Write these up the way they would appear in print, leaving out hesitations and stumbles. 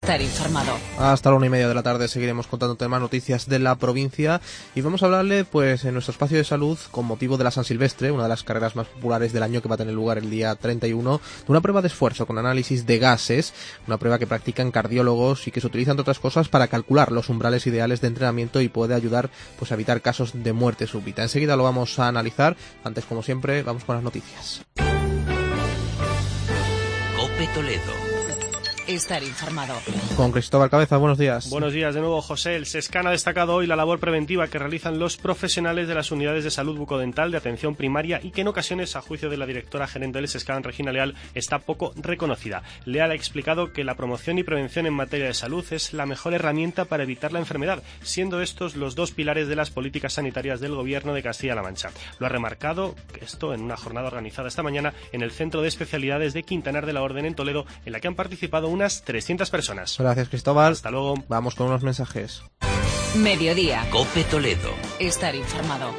Estar informado. Hasta la 1:30 de la tarde seguiremos contándote más noticias de la provincia y vamos a hablarle pues en nuestro espacio de salud con motivo de la San Silvestre, una de las carreras más populares del año que va a tener lugar el día 31, de una prueba de esfuerzo con análisis de gases, una prueba que practican cardiólogos y que se utiliza entre otras cosas para calcular los umbrales ideales de entrenamiento y puede ayudar pues a evitar casos de muerte súbita. Enseguida lo vamos a analizar, antes como siempre vamos con las noticias. COPE Toledo. Estar informado. Con Cristóbal Cabeza, buenos días. Buenos días de nuevo, José. El SESCAN ha destacado hoy la labor preventiva que realizan los profesionales de las unidades de salud bucodental de atención primaria y que en ocasiones, a juicio de la directora gerente del SESCAN, Regina Leal, está poco reconocida. Leal ha explicado que la promoción y prevención en materia de salud es la mejor herramienta para evitar la enfermedad, siendo estos los dos pilares de las políticas sanitarias del Gobierno de Castilla-La Mancha. Lo ha remarcado esto en una jornada organizada esta mañana en el Centro de Especialidades de Quintanar de la Orden en Toledo, en la que han participado unas 300 personas. Gracias, Cristóbal. Hasta luego. Vamos con unos mensajes. Mediodía. COPE Toledo. Estar informado.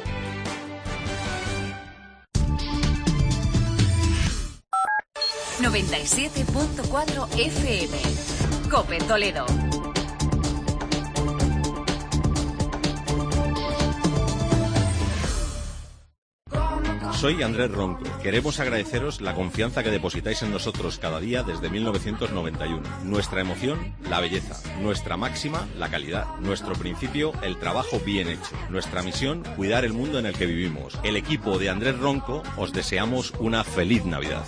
...97.4 FM. COPE Toledo. Soy Andrés Ronco. Queremos agradeceros la confianza que depositáis en nosotros cada día desde 1991. Nuestra emoción, la belleza. Nuestra máxima, la calidad. Nuestro principio, el trabajo bien hecho. Nuestra misión, cuidar el mundo en el que vivimos. El equipo de Andrés Ronco os deseamos una feliz Navidad.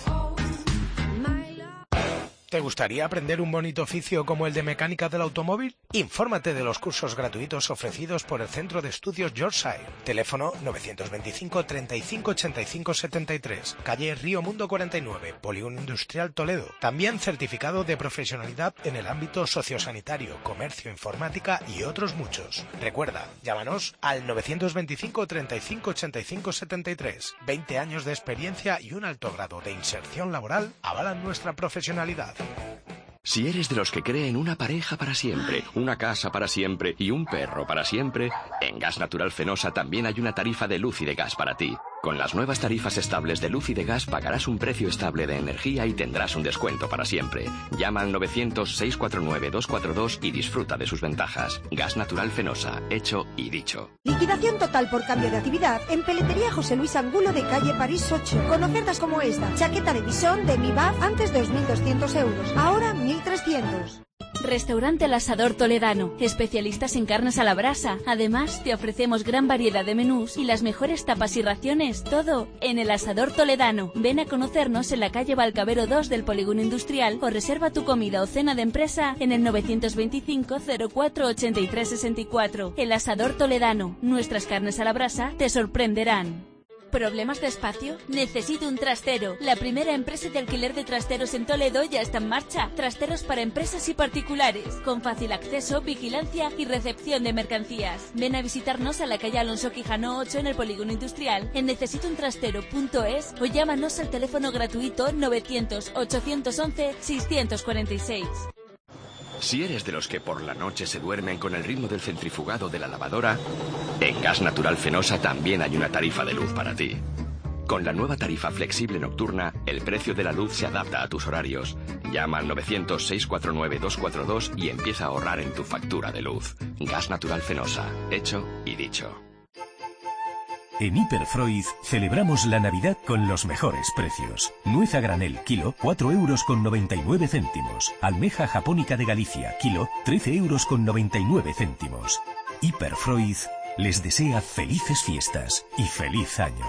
¿Te gustaría aprender un bonito oficio como el de mecánica del automóvil? Infórmate de los cursos gratuitos ofrecidos por el Centro de Estudios Yorkshire. Teléfono 925 35 85 73, calle Río Mundo 49, Polígono Industrial Toledo. También certificado de profesionalidad en el ámbito sociosanitario, comercio, informática y otros muchos. Recuerda, llámanos al 925 35 85 73. 20 años de experiencia y un alto grado de inserción laboral avalan nuestra profesionalidad. Si eres de los que creen una pareja para siempre, una casa para siempre y un perro para siempre, en Gas Natural Fenosa también hay una tarifa de luz y de gas para ti. Con las nuevas tarifas estables de luz y de gas pagarás un precio estable de energía y tendrás un descuento para siempre. Llama al 900-649-242 y disfruta de sus ventajas. Gas Natural Fenosa, hecho y dicho. Liquidación total por cambio de actividad en Peletería José Luis Angulo de calle París 8. Con ofertas como esta. Chaqueta de bisón de Mibaf antes 2.200 euros. Ahora 1.300. Restaurante El Asador Toledano, especialistas en carnes a la brasa. Además, te ofrecemos gran variedad de menús y las mejores tapas y raciones, todo en El Asador Toledano. Ven a conocernos en la calle Balcavero 2 del Polígono Industrial o reserva tu comida o cena de empresa en el 925 04 83 64. El Asador Toledano, nuestras carnes a la brasa te sorprenderán. ¿Problemas de espacio? Necesito un trastero. La primera empresa de alquiler de trasteros en Toledo ya está en marcha. Trasteros para empresas y particulares, con fácil acceso, vigilancia y recepción de mercancías. Ven a visitarnos a la calle Alonso Quijano 8 en el Polígono Industrial, en necesitountrastero.es o llámanos al teléfono gratuito 900-811-646. Si eres de los que por la noche se duermen con el ritmo del centrifugado de la lavadora, en Gas Natural Fenosa también hay una tarifa de luz para ti. Con la nueva tarifa flexible nocturna, el precio de la luz se adapta a tus horarios. Llama al 900-649-242 y empieza a ahorrar en tu factura de luz. Gas Natural Fenosa, hecho y dicho. En Hiperfreud celebramos la Navidad con los mejores precios. Nuez a granel, kilo, 4,99 €. Almeja japónica de Galicia, kilo, 13,99 €. Hiperfreud les desea felices fiestas y feliz año.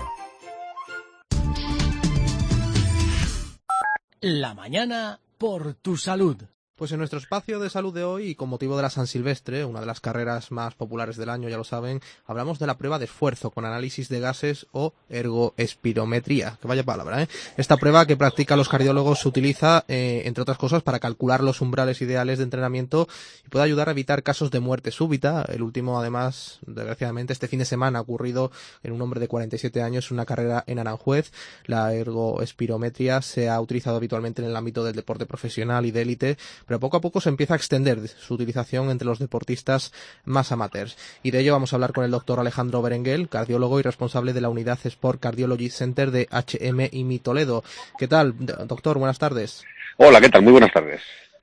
La mañana por tu salud. Pues en nuestro espacio de salud de hoy, y con motivo de la San Silvestre, una de las carreras más populares del año, ya lo saben, hablamos de la prueba de esfuerzo con análisis de gases o ergoespirometría, que vaya palabra, ¿eh? Esta prueba que practican los cardiólogos se utiliza, entre otras cosas, para calcular los umbrales ideales de entrenamiento y puede ayudar a evitar casos de muerte súbita. El último, además, desgraciadamente, este fin de semana ha ocurrido en un hombre de 47 años en una carrera en Aranjuez. La ergoespirometría se ha utilizado habitualmente en el ámbito del deporte profesional y de élite, pero poco a poco se empieza a extender su utilización entre los deportistas más amateurs. Y de ello vamos a hablar con el doctor Alejandro Berenguel, cardiólogo y responsable de la unidad Sport Cardiology Center de HMI Toledo. ¿Qué tal, doctor? Buenas tardes. Hola, ¿qué tal? Muy buenas tardes.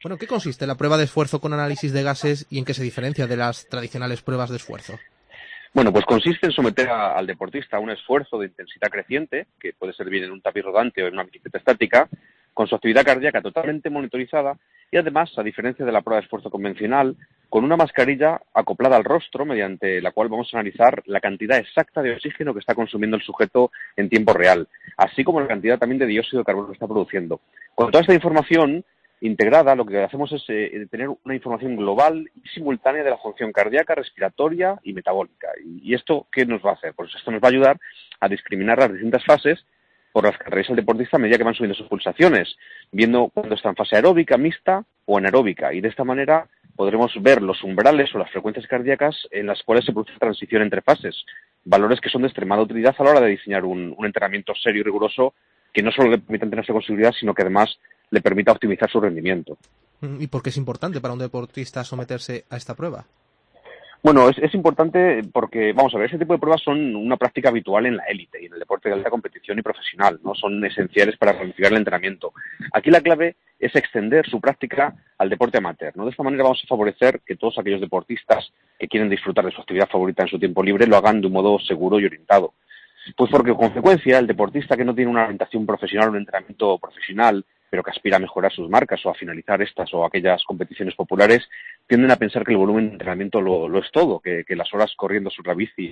Bueno, ¿qué consiste la prueba de esfuerzo con análisis de gases y en qué se diferencia de las tradicionales pruebas de esfuerzo? Bueno, pues consiste en someter al deportista a un esfuerzo de intensidad creciente, que puede ser bien en un tapiz rodante o en una bicicleta estática, con su actividad cardíaca totalmente monitorizada y además, a diferencia de la prueba de esfuerzo convencional, con una mascarilla acoplada al rostro mediante la cual vamos a analizar la cantidad exacta de oxígeno que está consumiendo el sujeto en tiempo real, así como la cantidad también de dióxido de carbono que está produciendo. Con toda esta información integrada, lo que hacemos es tener una información global y simultánea de la función cardíaca, respiratoria y metabólica. ¿Y esto qué nos va a hacer? Pues esto nos va a ayudar a discriminar las distintas fases por las que atraviesa el deportista a medida que van subiendo sus pulsaciones, viendo cuándo está en fase aeróbica, mixta o anaeróbica. Y de esta manera podremos ver los umbrales o las frecuencias cardíacas en las cuales se produce transición entre fases, valores que son de extremada utilidad a la hora de diseñar un entrenamiento serio y riguroso que no solo le permita entrenarse con seguridad, sino que además le permita optimizar su rendimiento. ¿Y por qué es importante para un deportista someterse a esta prueba? Bueno, es importante porque, vamos a ver, ese tipo de pruebas son una práctica habitual en la élite y en el deporte de alta competición y profesional, ¿no? Son esenciales para planificar el entrenamiento. Aquí la clave es extender su práctica al deporte amateur, ¿no? De esta manera vamos a favorecer que todos aquellos deportistas que quieren disfrutar de su actividad favorita en su tiempo libre lo hagan de un modo seguro y orientado. Pues porque, con frecuencia, el deportista que no tiene una orientación profesional o un entrenamiento profesional, pero que aspira a mejorar sus marcas o a finalizar estas o aquellas competiciones populares, tienden a pensar que el volumen de entrenamiento lo es todo, que las horas corriendo sobre la bici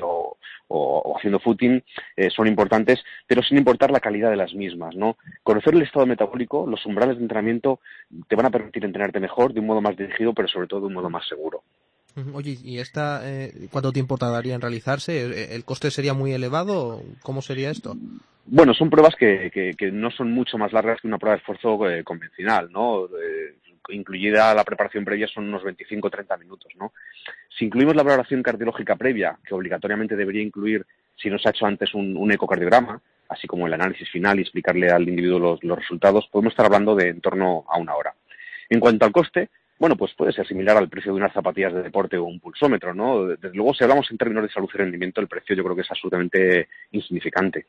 o haciendo footing son importantes, pero sin importar la calidad de las mismas, ¿no? Conocer el estado metabólico, los umbrales de entrenamiento, te van a permitir entrenarte mejor, de un modo más dirigido, pero sobre todo de un modo más seguro. Oye, ¿y esta cuánto tiempo tardaría en realizarse? ¿El coste sería muy elevado? ¿Cómo sería esto? Bueno, son pruebas que no son mucho más largas que una prueba de esfuerzo convencional, ¿no? Incluida la preparación previa son unos 25-30 minutos, ¿no? Si incluimos la valoración cardiológica previa, que obligatoriamente debería incluir, si no se ha hecho antes, un ecocardiograma, así como el análisis final y explicarle al individuo los resultados, podemos estar hablando de en torno a una hora. En cuanto al coste, bueno, pues puede ser similar al precio de unas zapatillas de deporte o un pulsómetro, ¿no? Desde luego, si hablamos en términos de salud y rendimiento, el precio yo creo que es absolutamente insignificante.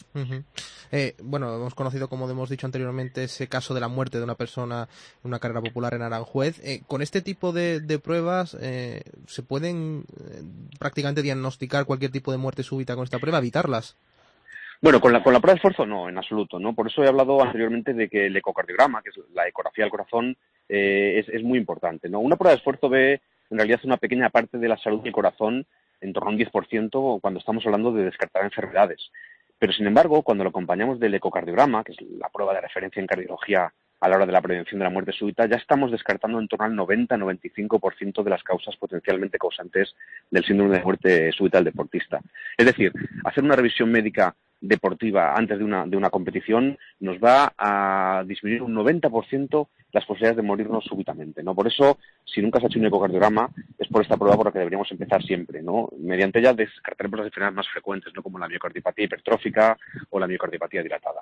Bueno, hemos conocido, como hemos dicho anteriormente, ese caso de la muerte de una persona en una carrera popular en Aranjuez. Con este tipo de pruebas, ¿se pueden prácticamente diagnosticar cualquier tipo de muerte súbita con esta prueba, evitarlas? Bueno, con la prueba de esfuerzo no, en absoluto, ¿no? Por eso he hablado anteriormente de que el ecocardiograma, que es la ecografía del corazón, es muy importante, ¿no? Una prueba de esfuerzo ve en realidad una pequeña parte de la salud del corazón, en torno a un 10%, cuando estamos hablando de descartar enfermedades. Pero, sin embargo, cuando lo acompañamos del ecocardiograma, que es la prueba de referencia en cardiología a la hora de la prevención de la muerte súbita, ya estamos descartando en torno al 90-95% de las causas potencialmente causantes del síndrome de muerte súbita del deportista. Es decir, hacer una revisión médica deportiva antes de una competición nos va a disminuir un 90% las posibilidades de morirnos súbitamente, ¿no? Por eso, si nunca se ha hecho un ecocardiograma, es por esta prueba por la que deberíamos empezar siempre, ¿no? Mediante ella descartaremos las enfermedades más frecuentes, ¿no? Como la miocardiopatía hipertrófica o la miocardiopatía dilatada.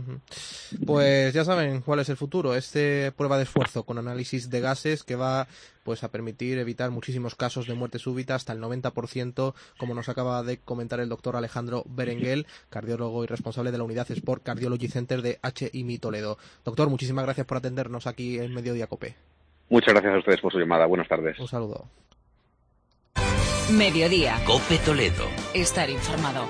Pues ya saben cuál es el futuro, prueba de esfuerzo con análisis de gases que va pues a permitir evitar muchísimos casos de muerte súbita, hasta el 90%, como nos acaba de comentar el doctor Alejandro Berenguel, cardiólogo y responsable de la unidad Sport Cardiology Center de HIMI Toledo. Doctor, muchísimas gracias por atendernos aquí en Mediodía COPE. Muchas gracias a ustedes por su llamada. Buenas tardes. Un saludo. Mediodía. COPE Toledo. Estar informado.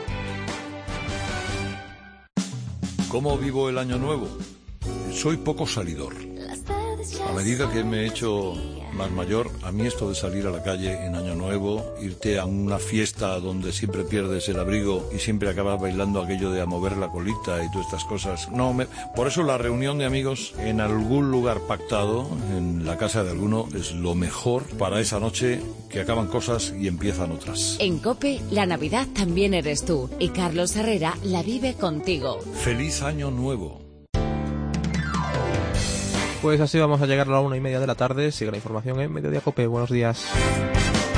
¿Cómo vivo el año nuevo? Soy poco salidor. A medida que me he hecho más mayor, a mí esto de salir a la calle en año nuevo, irte a una fiesta donde siempre pierdes el abrigo y siempre acabas bailando aquello de a mover la colita y todas estas cosas. Por eso la reunión de amigos en algún lugar pactado, en la casa de alguno, es lo mejor para esa noche, que acaban cosas y empiezan otras. En COPE, la Navidad también eres tú y Carlos Herrera la vive contigo. ¡Feliz Año Nuevo! Pues así vamos a llegar a la 1:30 de la tarde. Sigue la información en Mediodía COPE. Buenos días.